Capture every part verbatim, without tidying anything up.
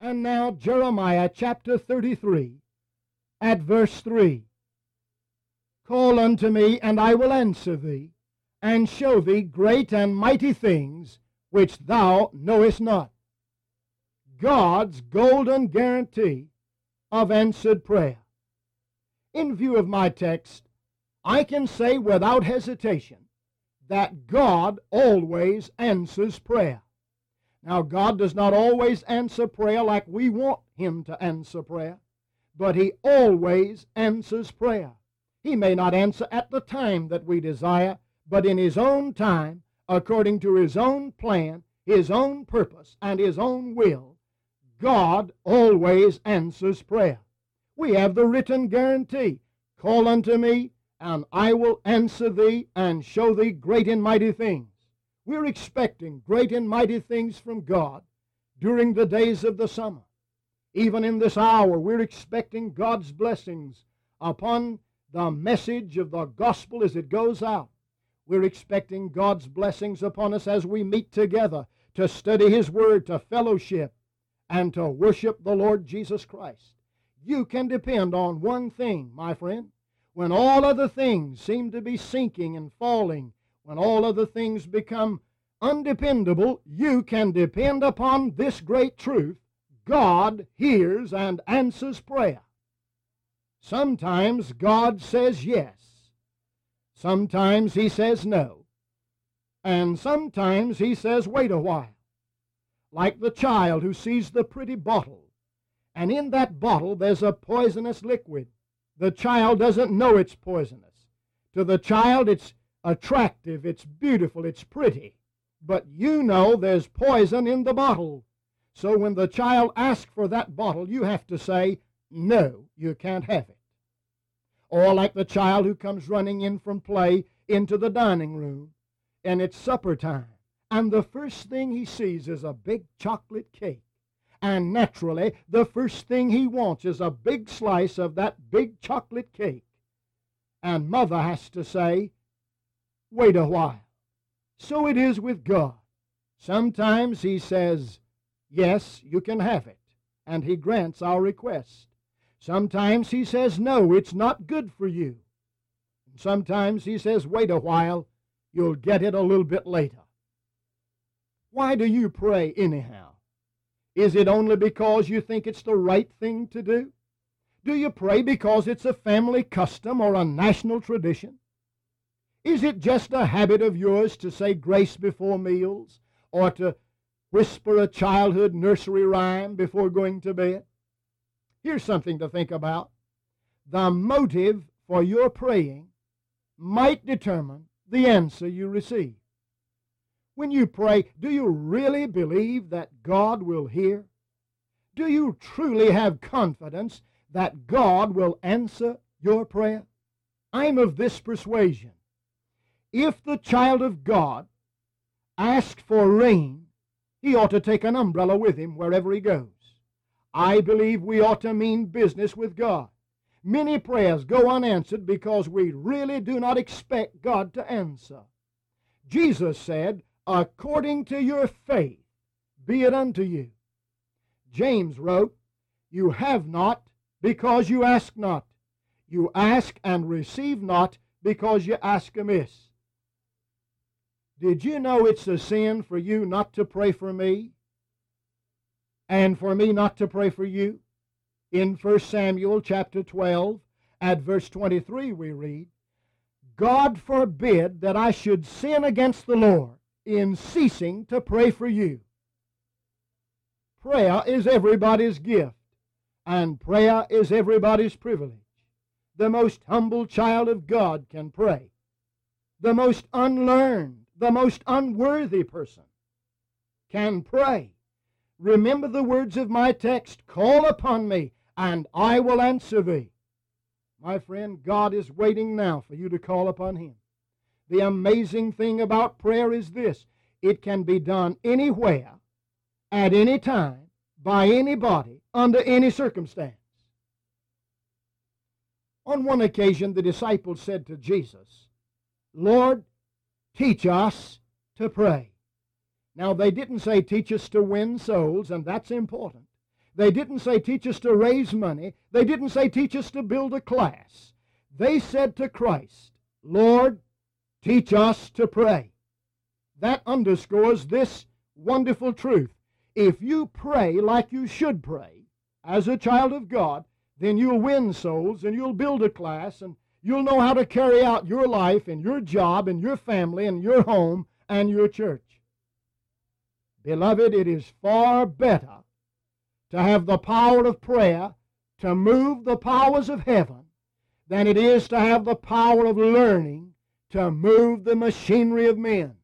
And now Jeremiah chapter thirty-three, at verse three. Call unto me, and I will answer thee, and show thee great and mighty things which thou knowest not. God's golden guarantee of answered prayer. In view of my text, I can say without hesitation that God always answers prayer. Now, God does not always answer prayer like we want Him to answer prayer, but He always answers prayer. He may not answer at the time that we desire, but in His own time, according to His own plan, His own purpose, and His own will, God always answers prayer. We have the written guarantee, call unto me, and I will answer thee, and show thee great and mighty things. We're expecting great and mighty things from God during the days of the summer. Even in this hour, we're expecting God's blessings upon the message of the gospel as it goes out. We're expecting God's blessings upon us as we meet together to study His Word, to fellowship, and to worship the Lord Jesus Christ. You can depend on one thing, my friend. When all other things seem to be sinking and falling, when all other things become undependable, you can depend upon this great truth: God hears and answers prayer. Sometimes God says yes. Sometimes He says no. And sometimes He says wait a while. Like the child who sees the pretty bottle, and in that bottle there's a poisonous liquid. The child doesn't know it's poisonous. To the child it's attractive, it's beautiful, it's pretty. But you know there's poison in the bottle. So when the child asks for that bottle, you have to say, no, you can't have it. Or like the child who comes running in from play into the dining room, and it's supper time, and the first thing he sees is a big chocolate cake. And naturally, the first thing he wants is a big slice of that big chocolate cake. And mother has to say, wait a while. So it is with God. Sometimes He says, yes, you can have it, and He grants our request. Sometimes He says, no, it's not good for you. And sometimes He says, wait a while, you'll get it a little bit later. Why do you pray anyhow? Is it only because you think it's the right thing to do? Do you pray because it's a family custom or a national tradition? Is it just a habit of yours to say grace before meals, or to whisper a childhood nursery rhyme before going to bed? Here's something to think about. The motive for your praying might determine the answer you receive. When you pray, do you really believe that God will hear? Do you truly have confidence that God will answer your prayer? I'm of this persuasion. If the child of God asks for rain, he ought to take an umbrella with him wherever he goes. I believe we ought to mean business with God. Many prayers go unanswered because we really do not expect God to answer. Jesus said, according to your faith, be it unto you. James wrote, you have not because you ask not. You ask and receive not because you ask amiss. Did you know it's a sin for you not to pray for me, and for me not to pray for you? In First Samuel chapter twelve, at verse twenty-three, we read, God forbid that I should sin against the Lord in ceasing to pray for you. Prayer is everybody's gift, and prayer is everybody's privilege. The most humble child of God can pray. The most unlearned, the most unworthy person can pray. Remember the words of my text, call upon me, and I will answer thee. My friend, God is waiting now for you to call upon Him. The amazing thing about prayer is this: it can be done anywhere, at any time, by anybody, under any circumstance. On one occasion, the disciples said to Jesus, Lord, teach us to pray. Now, they didn't say teach us to win souls, and that's important. They didn't say, teach us to raise money. They didn't say, teach us to build a class. They said to Christ, Lord, teach us to pray. That underscores this wonderful truth. If you pray like you should pray, as a child of God, then you'll win souls, and you'll build a class, and you'll know how to carry out your life and your job and your family and your home and your church. Beloved, it is far better to have the power of prayer to move the powers of heaven than it is to have the power of learning to move the machinery of men.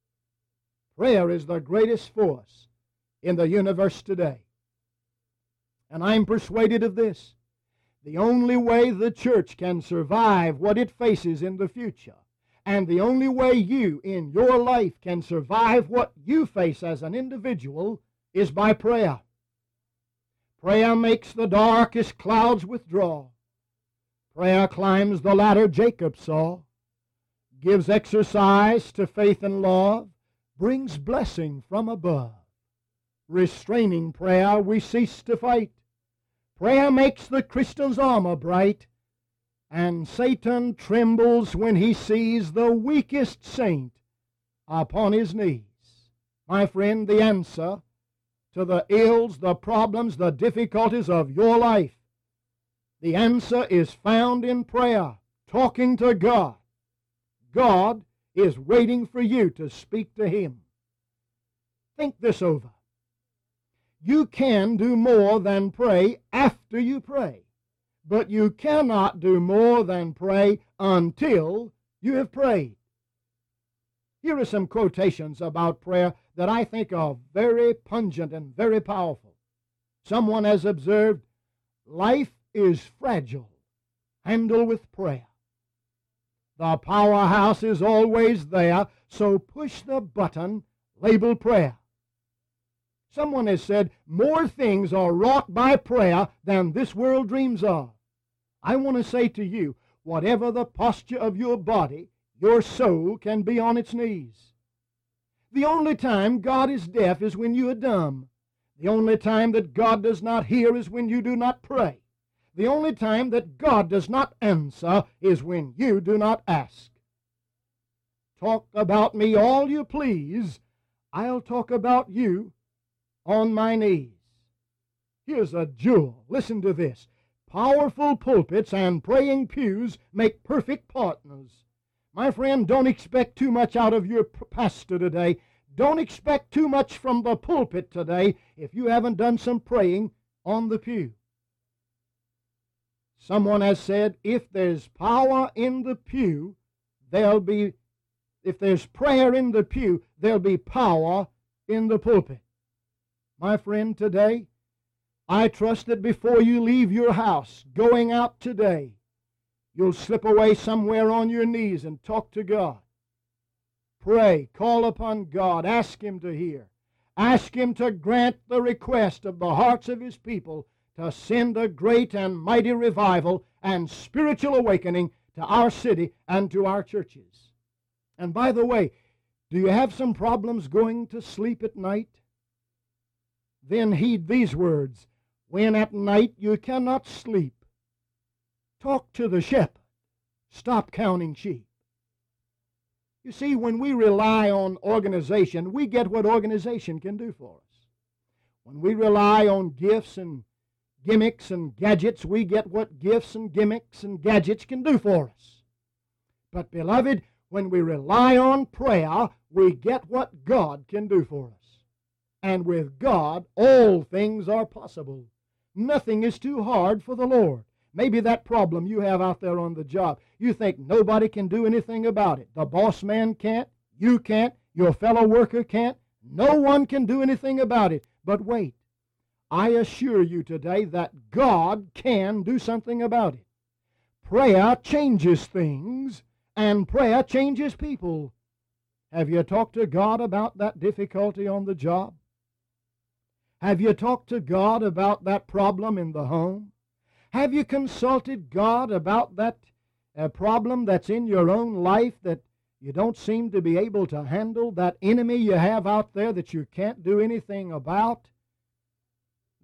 Prayer is the greatest force in the universe today. And I'm persuaded of this. The only way the church can survive what it faces in the future, and the only way you in your life can survive what you face as an individual, is by prayer. Prayer makes the darkest clouds withdraw. Prayer climbs the ladder Jacob saw, gives exercise to faith and love, brings blessing from above. Restraining prayer, we cease to fight. Prayer makes the Christian's armor bright, and Satan trembles when he sees the weakest saint upon his knees. My friend, the answer to the ills, the problems, the difficulties of your life, the answer is found in prayer, talking to God. God is waiting for you to speak to Him. Think this over. You can do more than pray after you pray, but you cannot do more than pray until you have prayed. Here are some quotations about prayer that I think are very pungent and very powerful. Someone has observed, life is fragile. Handle with prayer. The powerhouse is always there, so push the button labeled prayer. Someone has said, more things are wrought by prayer than this world dreams of. I want to say to you, whatever the posture of your body, your soul can be on its knees. The only time God is deaf is when you are dumb. The only time that God does not hear is when you do not pray. The only time that God does not answer is when you do not ask. Talk about me all you please. I'll talk about you on my knees. Here's a jewel. Listen to this. Powerful pulpits and praying pews make perfect partners. My friend, don't expect too much out of your pastor today. Don't expect too much from the pulpit today if you haven't done some praying on the pew. Someone has said, if there's power in the pew, there'll be, if there's prayer in the pew, there'll be power in the pulpit. My friend, today, I trust that before you leave your house, going out today, you'll slip away somewhere on your knees and talk to God. Pray, call upon God, ask Him to hear. Ask Him to grant the request of the hearts of His people to send a great and mighty revival and spiritual awakening to our city and to our churches. And by the way, do you have some problems going to sleep at night? Then heed these words. When at night you cannot sleep, talk to the shepherd. Stop counting sheep. You see, when we rely on organization, we get what organization can do for us. When we rely on gifts and gimmicks and gadgets, we get what gifts and gimmicks and gadgets can do for us. But, beloved, when we rely on prayer, we get what God can do for us. And with God, all things are possible. Nothing is too hard for the Lord. Maybe that problem you have out there on the job, you think nobody can do anything about it. The boss man can't, you can't, your fellow worker can't. No one can do anything about it. But wait, I assure you today that God can do something about it. Prayer changes things, and prayer changes people. Have you talked to God about that difficulty on the job? Have you talked to God about that problem in the home? Have you consulted God about that uh, problem that's in your own life that you don't seem to be able to handle, that enemy you have out there that you can't do anything about?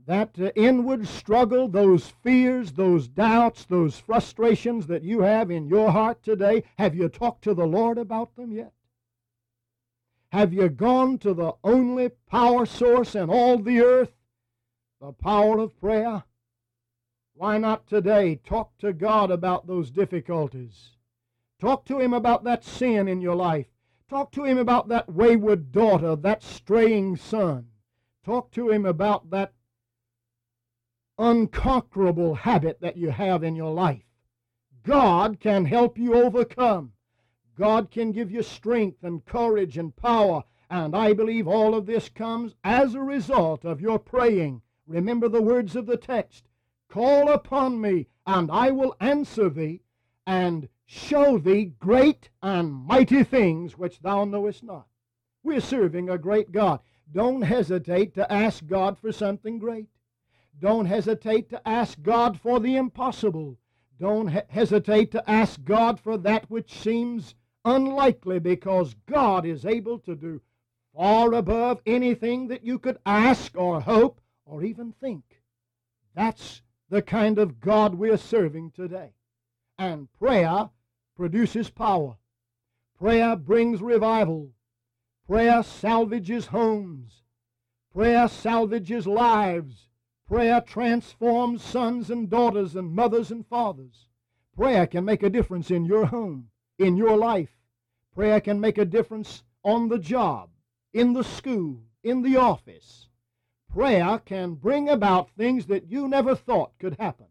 that uh, inward struggle, those fears, those doubts, those frustrations that you have in your heart today, have you talked to the Lord about them yet? Have you gone to the only power source in all the earth, the power of prayer? Why not today talk to God about those difficulties? Talk to Him about that sin in your life. Talk to Him about that wayward daughter, that straying son. Talk to Him about that unconquerable habit that you have in your life. God can help you overcome. God can give you strength and courage and power, and I believe all of this comes as a result of your praying. Remember the words of the text, call upon me, and I will answer thee, and show thee great and mighty things which thou knowest not. We're serving a great God. Don't hesitate to ask God for something great. Don't hesitate to ask God for the impossible. Don't he- hesitate to ask God for that which seems unlikely, because God is able to do far above anything that you could ask or hope or even think. That's the kind of God we're serving today. And prayer produces power. Prayer brings revival. Prayer salvages homes. Prayer salvages lives. Prayer transforms sons and daughters and mothers and fathers. Prayer can make a difference in your home, in your life. Prayer can make a difference on the job, in the school, in the office. Prayer can bring about things that you never thought could happen.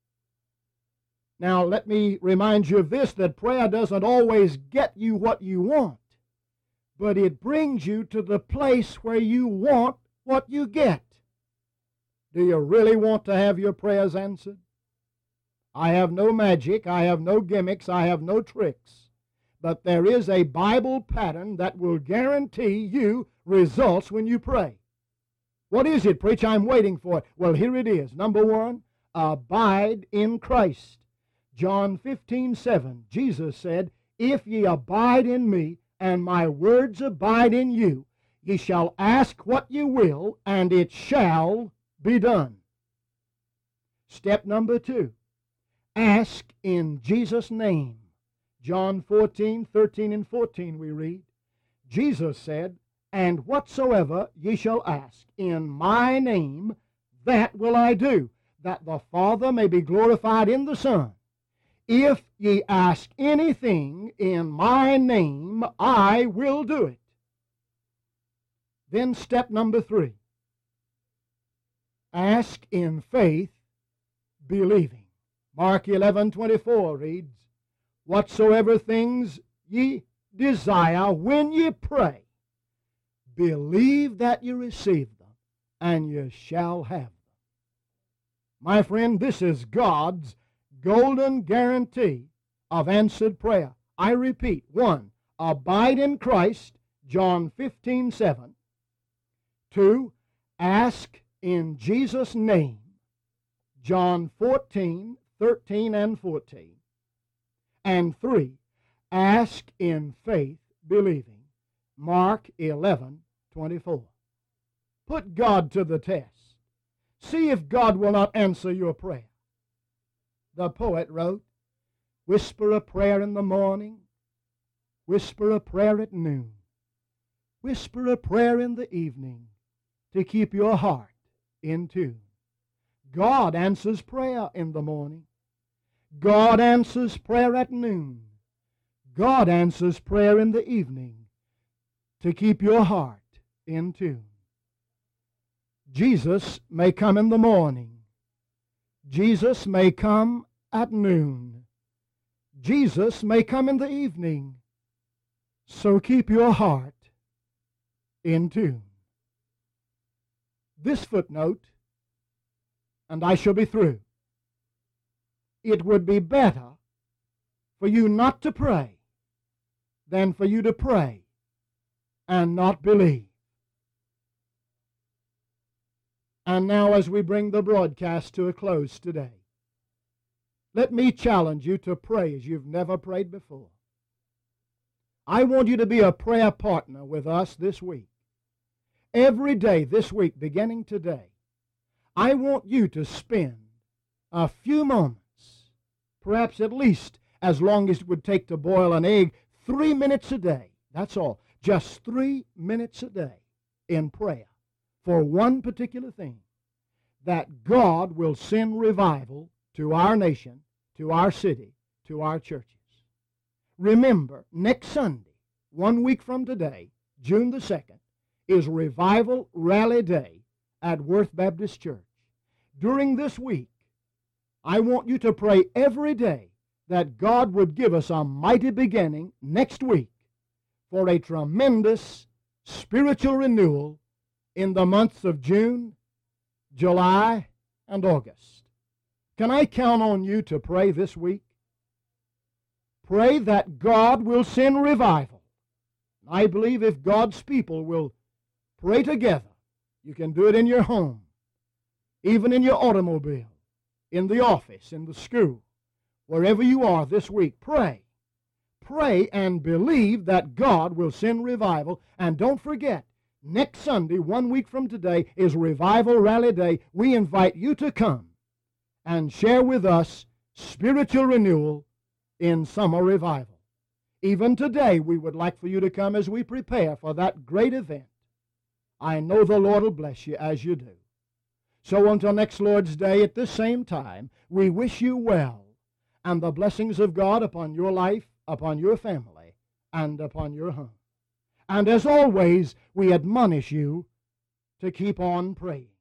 Now, let me remind you of this, that prayer doesn't always get you what you want, but it brings you to the place where you want what you get. Do you really want to have your prayers answered? I have no magic, I have no gimmicks, I have no tricks, but there is a Bible pattern that will guarantee you results when you pray. What is it, preach? I'm waiting for it. Well, here it is. Number one, abide in Christ. John fifteen seven, Jesus said, if ye abide in me, and my words abide in you, ye shall ask what ye will, and it shall be done. Step number two, ask in Jesus' name. John fourteen, thirteen, and fourteen we read, Jesus said, and whatsoever ye shall ask in my name, that will I do, that the Father may be glorified in the Son. If ye ask anything in my name, I will do it. Then step number three, ask in faith, believing. Mark eleven twenty-four reads, whatsoever things ye desire when ye pray, believe that you receive them, and you shall have them. My friend, this is God's golden guarantee of answered prayer. I repeat, one, abide in Christ, John fifteen seven. Two, ask in Jesus' name, John fourteen, thirteen, and fourteen. And three, ask in faith, believing, Mark eleven twenty-four. Put God to the test. See if God will not answer your prayer. The poet wrote, whisper a prayer in the morning, whisper a prayer at noon, whisper a prayer in the evening to keep your heart in tune. God answers prayer in the morning. God answers prayer at noon. God answers prayer in the evening to keep your heart in tune. Jesus may come in the morning. Jesus may come at noon. Jesus may come in the evening. So keep your heart in tune. This footnote, and I shall be through. It would be better for you not to pray than for you to pray and not believe. And now, as we bring the broadcast to a close today, let me challenge you to pray as you've never prayed before. I want you to be a prayer partner with us this week. Every day this week, beginning today, I want you to spend a few moments, perhaps at least as long as it would take to boil an egg, three minutes a day. That's all. Just three minutes a day in prayer for one particular thing, that God will send revival to our nation, to our city, to our churches. Remember, next Sunday, one week from today, June the second, is Revival Rally Day at Worth Baptist Church. During this week, I want you to pray every day that God would give us a mighty beginning next week for a tremendous spiritual renewal in the months of June, July, and August. Can I count on you to pray this week? Pray that God will send revival. I believe if God's people will pray together, you can do it in your home, even in your automobile, in the office, in the school, wherever you are this week. Pray. Pray and believe that God will send revival. And don't forget, next Sunday, one week from today, is Revival Rally Day. We invite you to come and share with us spiritual renewal in summer revival. Even today, we would like for you to come as we prepare for that great event. I know the Lord will bless you as you do. So until next Lord's Day at this same time, we wish you well and the blessings of God upon your life, upon your family, and upon your home. And as always, we admonish you to keep on praying.